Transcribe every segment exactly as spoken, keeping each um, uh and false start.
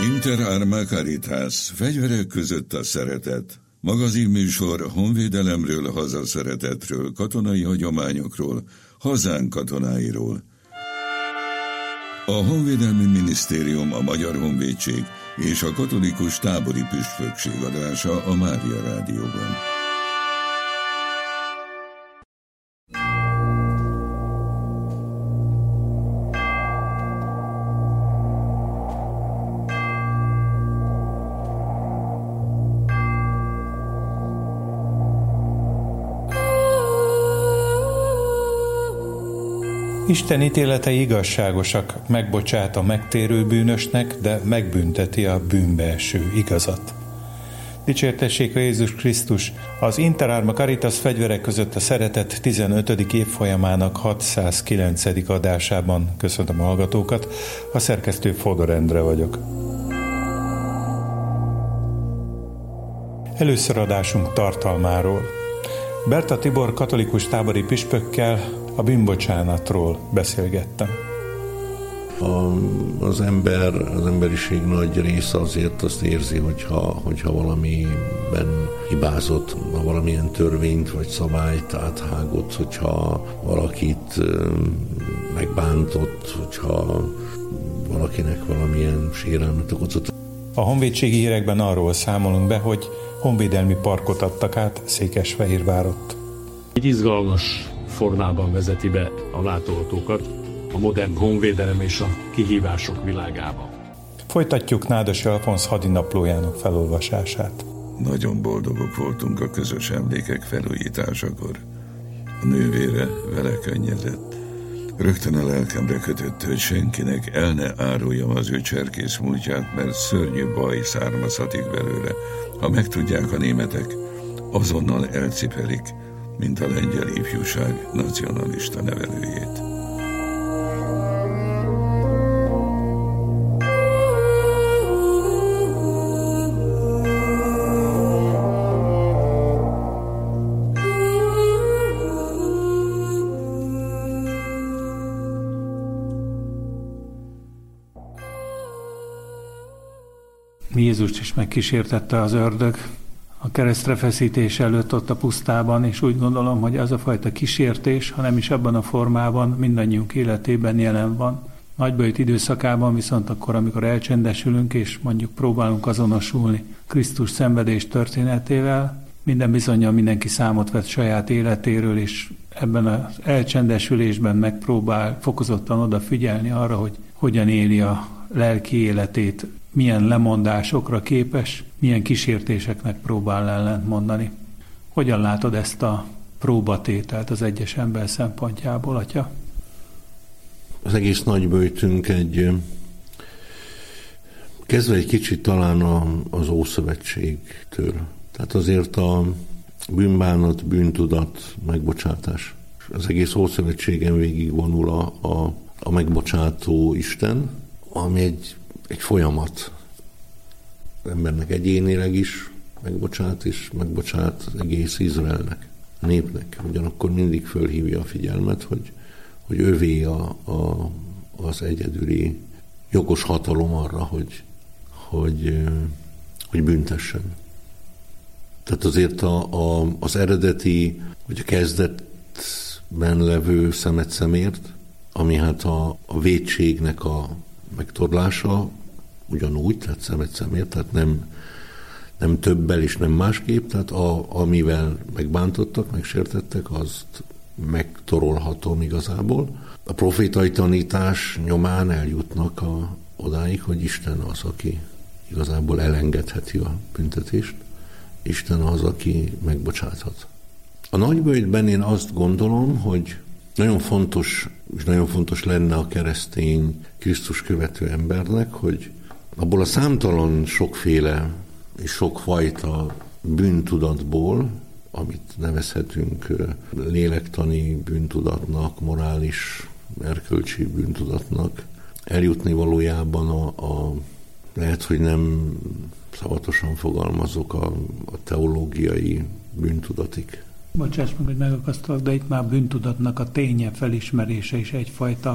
Inter Arma Caritas, fegyverek között a szeretet. Magazinműsor honvédelemről, hazaszeretetről, katonai hagyományokról, hazánk katonáiról. A Honvédelmi Minisztérium, a Magyar Honvédség és a Katolikus Tábori Püspökség adása a Mária Rádióban. Isten ítéletei igazságosak, megbocsát a megtérő bűnösnek, de megbünteti a bűnbe eső igazat. Dicsértessék a Jézus Krisztus! Az Inter Arma Caritas fegyverek között a szeretet tizenötödik évfolyamának hatszázkilencedik adásában köszöntöm a hallgatókat, a szerkesztő Fodor Endre vagyok. Először adásunk tartalmáról. Berta Tibor katolikus tábori püspökkel a bűnbocsánatról beszélgettem. A, az ember, az emberiség nagy része azért azt érzi, hogyha, hogyha valamiben hibázott, ha valamilyen törvényt vagy szabályt áthágott, hogyha valakit megbántott, hogyha valakinek valamilyen sérelmet okozott. A honvédségi hírekben arról számolunk be, hogy honvédelmi parkot adtak át Székesfehérvárott. Egy izgalmas formában vezeti be a látogatókat a modern honvédelem és a kihívások világába. Folytatjuk Nádas Alfonz hadinaplójának felolvasását. Nagyon boldogok voltunk a közös emlékek felújításakor. A nővére vele könnyedett. Rögtön a lelkemre kötött, hogy senkinek el ne áruljam az ő cserkész múltját, mert szörnyű baj származhatik belőle. Ha megtudják a németek, azonnal elcipelik, mint a lengyel ifjúság nacionalista nevelőjét. Jézust is megkísértette az ördög a keresztre feszítés előtt ott a pusztában, és úgy gondolom, hogy az a fajta kísértés, ha nem is abban a formában, mindannyiunk életében jelen van. Nagybajt időszakában viszont akkor, amikor elcsendesülünk, és mondjuk próbálunk azonosulni Krisztus szenvedés történetével, minden bizonnyal mindenki számot vett saját életéről, és ebben az elcsendesülésben megpróbál fokozottan odafigyelni arra, hogy hogyan éli a lelki életét, milyen lemondásokra képes, milyen kísértéseknek próbál ellent mondani. Hogyan látod ezt a próbatételt az egyes ember szempontjából, atya? Az egész nagyböjtünk egy, kezdve egy kicsit talán az Ószövetségtől. Tehát azért a bűnbánat, bűntudat, megbocsátás. Az egész Ószövetségen végig vonul a, a, a megbocsátó Isten, ami egy egy folyamat. Az embernek egyénileg is megbocsát, és megbocsát az egész Izraelnek, a népnek. Ugyanakkor mindig fölhívja a figyelmet, hogy, hogy övé a, a, az egyedüli jogos hatalom arra, hogy, hogy, hogy büntessen. Tehát azért a, a, az eredeti, vagy a kezdetben levő szemet szemért, ami hát a, a vétségnek a megtorlása, ugyanúgy, tehát szemet szemért, tehát nem, nem többel és nem másképp, tehát a, amivel megbántottak, megsértettek, azt megtorolhatom igazából. A profétai tanítás nyomán eljutnak a, odáig, hogy Isten az, aki igazából elengedheti a büntetést, Isten az, aki megbocsáthat. A nagyböjtben én azt gondolom, hogy nagyon fontos, és nagyon fontos lenne a keresztény Krisztus követő embernek, hogy abból a számtalan sokféle és sokfajta bűntudatból, amit nevezhetünk lélektani bűntudatnak, morális, erkölcsi bűntudatnak, eljutni valójában a, a lehet, hogy nem szavatosan fogalmazok a, a teológiai bűntudatig. Bocsáss meg, hogy megakasztalak, de itt már bűntudatnak a ténye felismerése is egyfajta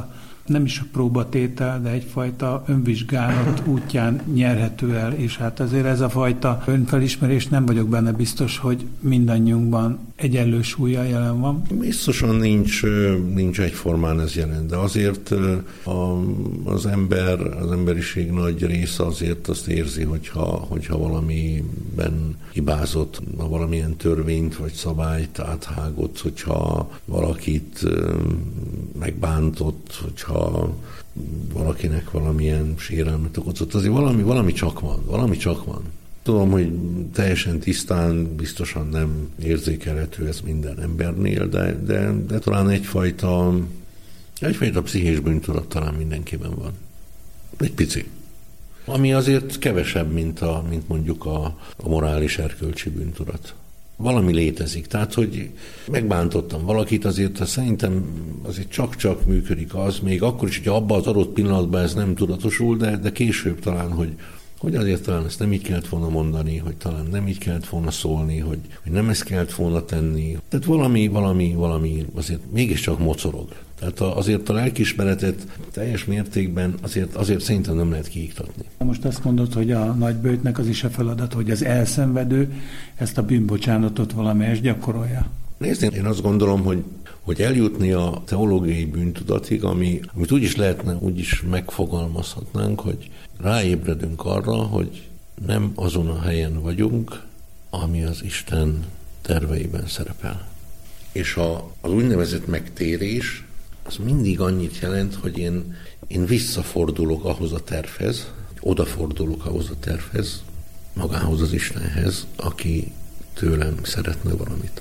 nem is a próbatétel, de egyfajta önvizsgálat útján nyerhető el, és hát azért ez a fajta önfelismerés, nem vagyok benne biztos, hogy mindannyiunkban egyenlő súllyal jelen van. Biztosan nincs, nincs egyformán ez jelen, de azért a, az ember, az emberiség nagy része azért azt érzi, hogyha, hogyha valamiben hibázott, valamilyen törvényt vagy szabályt áthágott, hogyha valakit megbántott, hogyha valakinek valamilyen sérelmet okozott, azért valami, valami csak van, valami csak van. Tudom, hogy teljesen tisztán, biztosan nem érzékelhető ez minden embernél, de, de, de talán egyfajta, egyfajta pszichés bűntudat talán mindenkiben van. Egy pici. Ami azért kevesebb, mint, a, mint mondjuk a, a morális erkölcsi bűntudat. Valami létezik. Tehát, hogy megbántottam valakit, azért szerintem azért csak-csak működik az, még akkor is, hogy abban az adott pillanatban ez nem tudatosul, de, de később talán, hogy, hogy azért talán ezt nem így kellett volna mondani, hogy talán nem így kellett volna szólni, hogy, hogy nem ezt kellett volna tenni. Tehát valami, valami, valami azért mégiscsak mocorog. Tehát azért a lelkiismeretet teljes mértékben azért, azért szerintem nem lehet kiiktatni. Most azt mondod, hogy a nagyböjtnek az is a feladat, hogy az elszenvedő ezt a bűnbocsánatot valamelyest gyakorolja. Nézd, én azt gondolom, hogy, hogy eljutni a teológiai bűntudatig, ami, amit úgy is lehetne, úgy is megfogalmazhatnánk, hogy ráébredünk arra, hogy nem azon a helyen vagyunk, ami az Isten terveiben szerepel. És a, az úgynevezett megtérés, az mindig annyit jelent, hogy én, én visszafordulok ahhoz a tervhez, odafordulok ahhoz a tervhez, magához az Istenhez, aki tőlem szeretne valamit.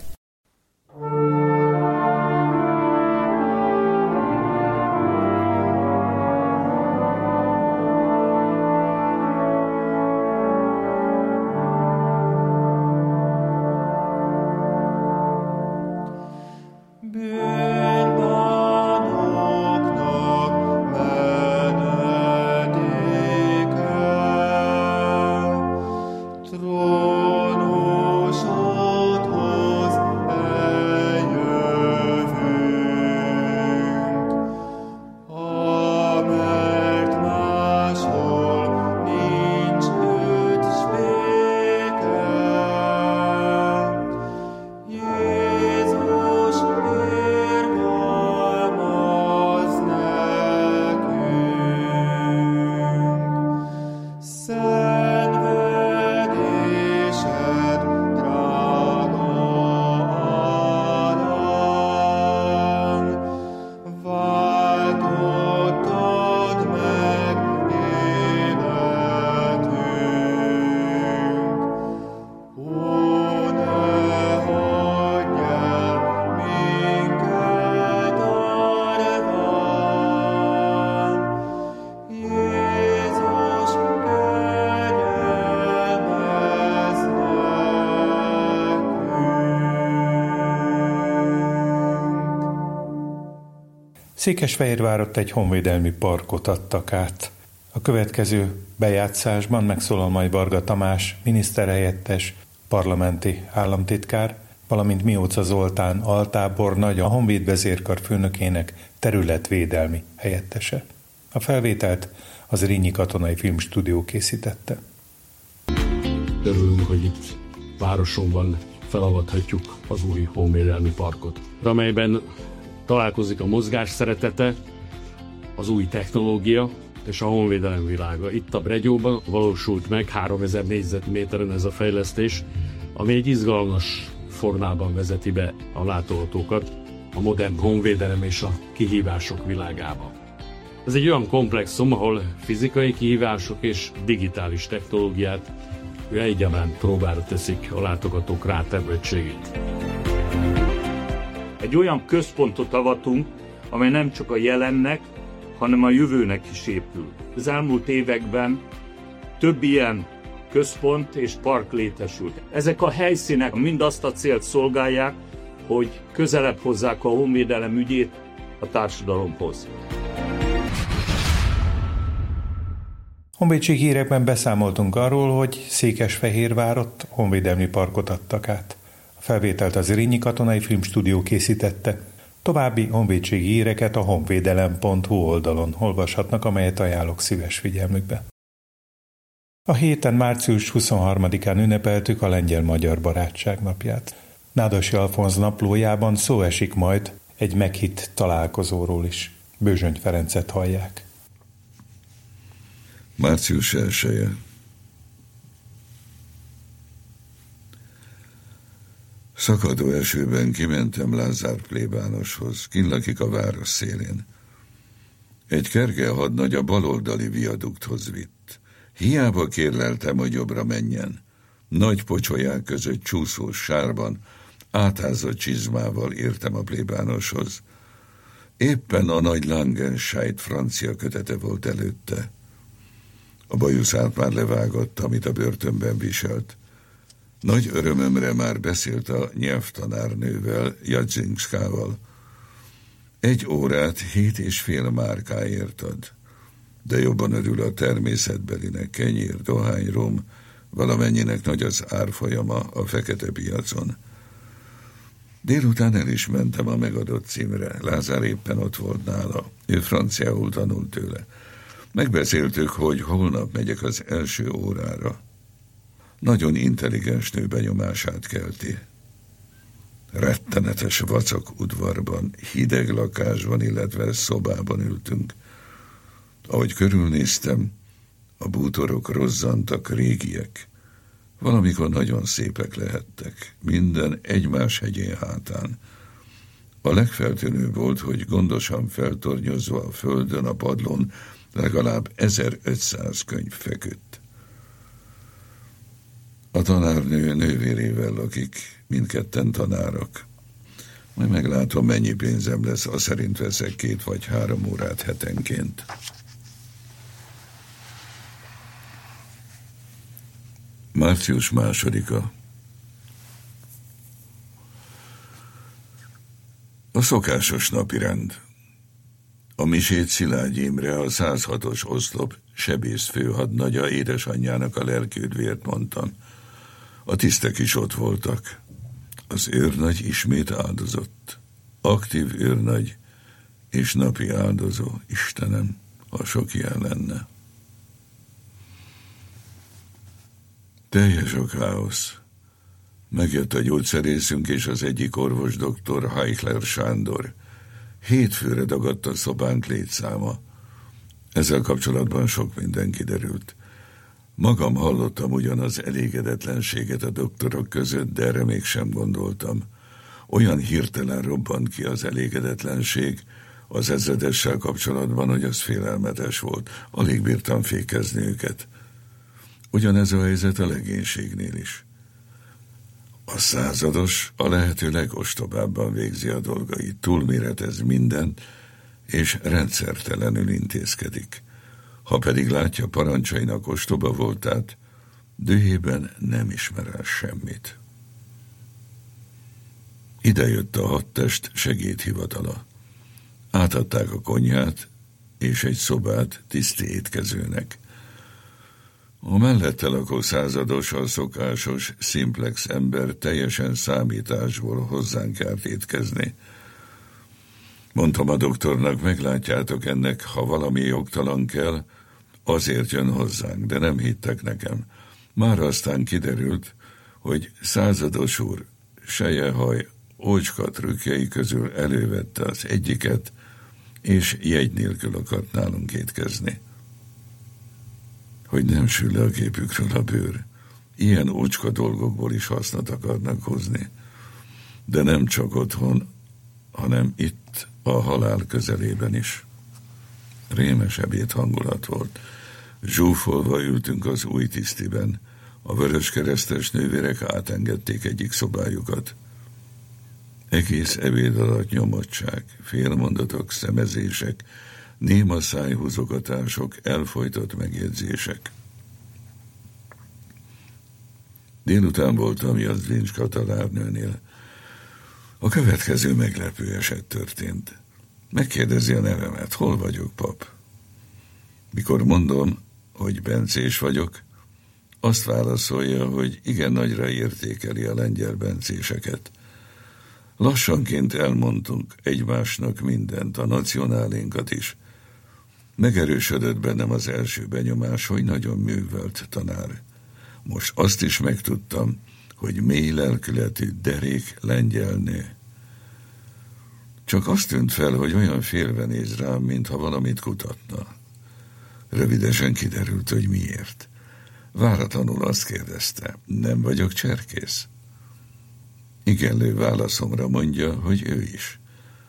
Székesfehérvárot egy honvédelmi parkot adtak át. A következő bejátszásban megszólal majd Varga Tamás, miniszterhelyettes, parlamenti államtitkár, valamint Mióca Zoltán altábornagy, a Honvéd vezérkar főnökének területvédelmi helyettese. A felvételt az Zrínyi Katonai Filmstúdió készítette. Örülünk, hogy itt városunkban felavathatjuk az új honvédelmi parkot, amelyben találkozik a mozgás szeretete, az új technológia és a honvédelem világa. Itt a Bregyóban valósult meg háromezer négyzetméteren ez a fejlesztés, ami egy izgalmas formában vezeti be a látogatókat a modern honvédelem és a kihívások világába. Ez egy olyan komplexum, ahol fizikai kihívások és digitális technológiát egyaránt próbára teszik a látogatók rátermettségét. Egy olyan központot avatunk, amely nem csak a jelennek, hanem a jövőnek is épül. Az elmúlt években több ilyen központ és park létesült. Ezek a helyszínek mind azt a célt szolgálják, hogy közelebb hozzák a honvédelem ügyét a társadalomhoz. Honvédség hírekben beszámoltunk arról, hogy Székesfehérvárot honvédelmi parkot adtak át. A felvételt az Zrínyi Katonai Filmstúdió készítette, További honvédségi híreket a honvédelem pont hu oldalon olvashatnak, amelyet ajánlok szíves figyelmükbe. A héten március huszonharmadikán ünnepeltük a lengyel-magyar barátság napját. Nádas Alfonz naplójában szó esik majd egy meghitt találkozóról is. Bőzsöny Ferencet hallják. március elseje. Szakadó esőben kimentem Lázár plébánoshoz, kinn lakik a város szélén. Egy kerge hadnagy a baloldali viadukthoz vitt. Hiába kérleltem, hogy jobbra menjen. Nagy pocsolyák között csúszós sárban, átázott csizmával értem a plébánoshoz. Éppen a nagy Langenscheidt francia kötete volt előtte. A bajuszát már levágott, amit a börtönben viselt. Nagy örömömre már beszélt a nyelvtanárnővel, Jadzinskával. Egy órát hét és fél márkáért ad, de jobban örül a természetbelinek, kenyér, dohány, rom, valamennyinek nagy az árfolyama a fekete piacon. Délután el is mentem a megadott címre. Lázár éppen ott volt nála. Ő franciául tanult tőle. Megbeszéltük, hogy holnap megyek az első órára. Nagyon intelligens nő benyomását kelti. Rettenetes vacak udvarban, hideg lakásban, illetve szobában ültünk. Ahogy körülnéztem, a bútorok rozzantak, régiek. Valamikor nagyon szépek lehettek, minden egymás hegyén hátán. A legfeltűnőbb volt, hogy gondosan feltornyozva a földön, a padlón legalább ezerötszáz könyv feküdt. A tanárnő nővérével lakik, mindketten tanárok. Majd meglátom, mennyi pénzem lesz, azt szerint veszek két vagy három órát hetenként. március másodika. A szokásos napirend. A misét Szilágy Imre, a száz hatos oszlop sebész főhadnagya édesanyjának a lelkiüdvért mondtam. A tisztek is ott voltak. Az őrnagy ismét áldozott. Aktív őrnagy és napi áldozó. Istenem, ha sok ilyen lenne. Teljes a káosz. Megjött a gyógyszerészünk és az egyik orvos doktor, Heichler Sándor. Hétfőre dagadt a szobánk létszáma. Ezzel kapcsolatban sok minden kiderült. Magam hallottam ugyan az elégedetlenséget a doktorok között, de erre mégsem gondoltam. Olyan hirtelen robbant ki az elégedetlenség az ezredessel kapcsolatban, hogy az félelmetes volt. Alig bírtam fékezni őket. Ugyanez a helyzet a legénységnél is. A százados a lehető legostobábban végzi a dolgait, túlméretez mindent, és rendszertelenül intézkedik. Ha pedig látja parancsainak ostoba voltát, dühében nem ismer el semmit. Ide jött a hadtest segédhivatala. Átadták a konyhát és egy szobát tiszti étkezőnek. A mellette lakó százados, a szokásos, szimplex ember teljesen számításból hozzánk járt étkezni. Mondtam a doktornak, meglátjátok, ennek, ha valami jogtalan kell, azért jön hozzánk, de nem hittek nekem. Már aztán kiderült, hogy százados úr sejehaj ócska trükkjei közül elővette az egyiket, és jegy nélkül akart nálunk étkezni. Hogy nem sül le a képükről a bőr. Ilyen ócska dolgokból is hasznot akarnak hozni. De nem csak otthon, hanem itt, a halál közelében is. Rémes ebéd hangulat volt. Zsúfolva ültünk az új tisztiben. A vöröskeresztes nővérek átengedték egyik szobájukat. Egész ebéd alatt nyomottság, félmondatok, szemezések, néma szájhúzogatások, elfojtott megjegyzések. Délután voltam Jadzinska tanárnőnél. A következő meglepő eset történt. Megkérdezi a nevemet, hol vagyok, pap? Mikor mondom, hogy bencés vagyok, azt válaszolja, hogy igen nagyra értékeli a lengyel bencéseket. Lassanként elmondtunk egymásnak mindent, a nacionálénkat is. Megerősödött bennem az első benyomás, hogy nagyon művelt tanár. Most azt is megtudtam, hogy mély lelkületű, derék lengyelnő. Csak azt tűnt fel, hogy olyan félve néz rám, mintha valamit kutatna. Rövidesen kiderült, hogy miért. Váratlanul azt kérdezte, nem vagyok cserkész? Igenlő válaszomra mondja, hogy ő is.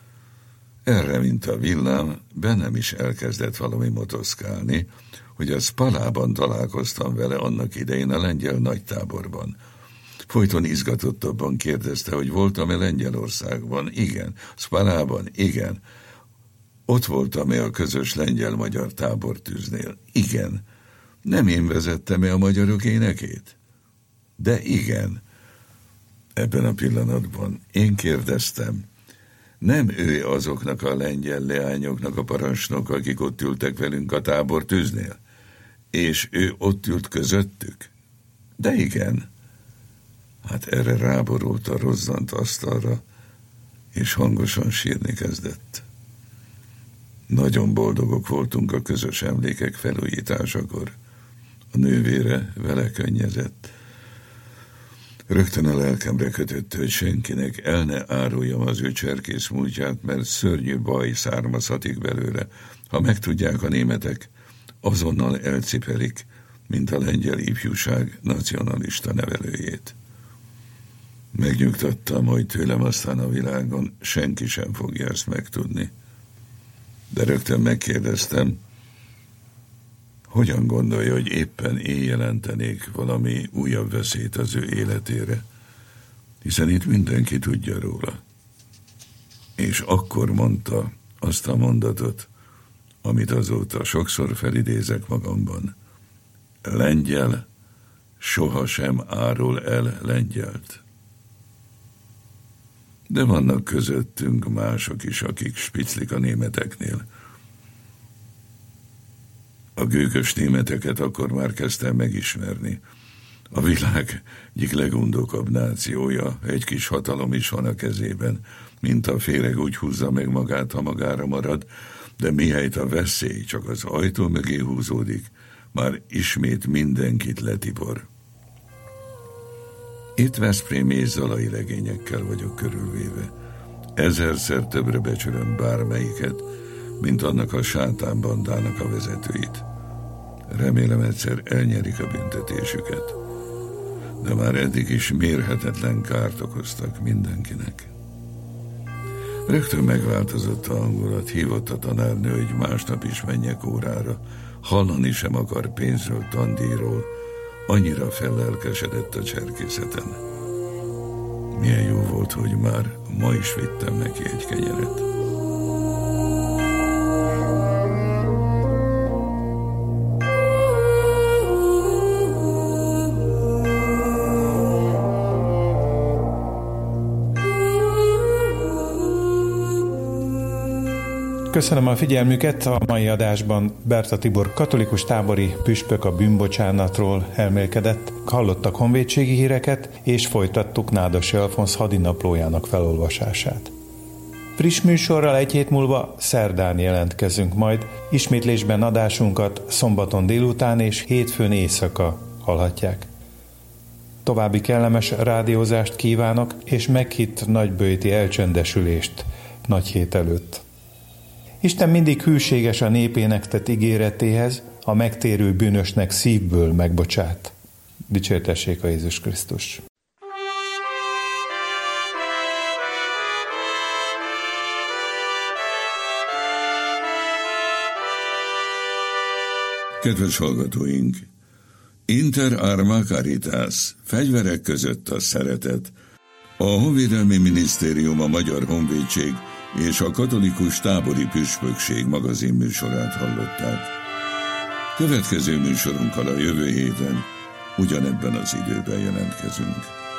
Erre, mint a villám, bennem is elkezdett valami motoszkálni, hogy a Spalában találkoztam vele annak idején a lengyel nagytáborban. Folyton izgatottabban kérdezte, hogy voltam-e Lengyelországban. Igen. Spalában? Igen. Ott voltam-e a közös lengyel-magyar tábortűznél? Igen. Nem én vezettem-e a magyarok énekét? De igen. Ebben a pillanatban én kérdeztem, nem ő azoknak a lengyel leányoknak a parancsnok, akik ott ültek velünk a tábortűznél? És ő ott ült közöttük? De igen. Hát erre ráborult a rozzant asztalra, és hangosan sírni kezdett. Nagyon boldogok voltunk a közös emlékek felújításakor. A nővére vele könnyezett. Rögtön a lelkemre kötött, hogy senkinek el ne áruljam az ő cserkész múltját, mert szörnyű baj származhatik belőle. Ha megtudják a németek, azonnal elcipelik, mint a lengyel ifjúság nacionalista nevelőjét. Megnyugtattam, hogy tőlem aztán a világon senki sem fogja ezt megtudni. De rögtön megkérdeztem, hogyan gondolja, hogy éppen én jelentenék valami újabb veszélyt az ő életére, hiszen itt mindenki tudja róla. És akkor mondta azt a mondatot, amit azóta sokszor felidézek magamban. Lengyel sohasem árul el lengyelt. De vannak közöttünk mások is, akik spiclik a németeknél. A gőgös németeket akkor már kezdtem megismerni. A világ egyik legundokabb nációja, egy kis hatalom is van a kezében, mint a féreg úgy húzza meg magát, ha magára marad, de mihelyt a veszély csak az ajtó mögé húzódik, már ismét mindenkit letipor. Itt veszprémi és zalai legényekkel vagyok körülvéve. Ezerszer többre becsülöm bármelyiket, mint annak a sátánbandának a vezetőit. Remélem egyszer elnyerik a büntetésüket, de már eddig is mérhetetlen kárt okoztak mindenkinek. Rögtön megváltozott a hangulat, hívott a tanárnő, hogy másnap is menjek órára, hallani sem akar pénzről, tandíjról, annyira fellelkesedett a cserkészeten. Milyen jó volt, hogy már ma is vittem neki egy kenyeret. Köszönöm a figyelmüket, a mai adásban Berta Tibor katolikus tábori püspök a bűnbocsánatról elmélkedett, hallottak honvédségi híreket, és folytattuk Nádasi Alfonz hadinaplójának felolvasását. Friss műsorral egy hét múlva szerdán jelentkezünk majd, ismétlésben adásunkat szombaton délután és hétfőn éjszaka hallhatják. További kellemes rádiózást kívánok, és meghitt nagyböjti elcsendesülést nagy hét előtt. Isten mindig hűséges a népének tett ígéretéhez, a megtérő bűnösnek szívből megbocsát. Dicsértessék a Jézus Krisztus! Kedves hallgatóink! Inter arma caritas, fegyverek között a szeretet. A Honvédelmi Minisztérium, a Magyar Honvédség és a Katolikus Tábori Püspökség magazin műsorát hallották. Következő műsorunkkal a jövő héten ugyanebben az időben jelentkezünk.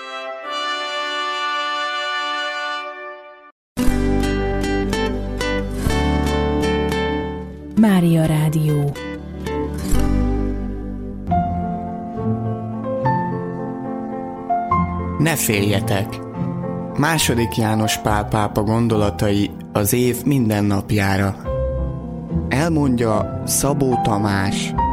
Mária Rádió. Ne féljetek! Második János Pál pápa gondolatai az év minden napjára. Elmondja Szabó Tamás.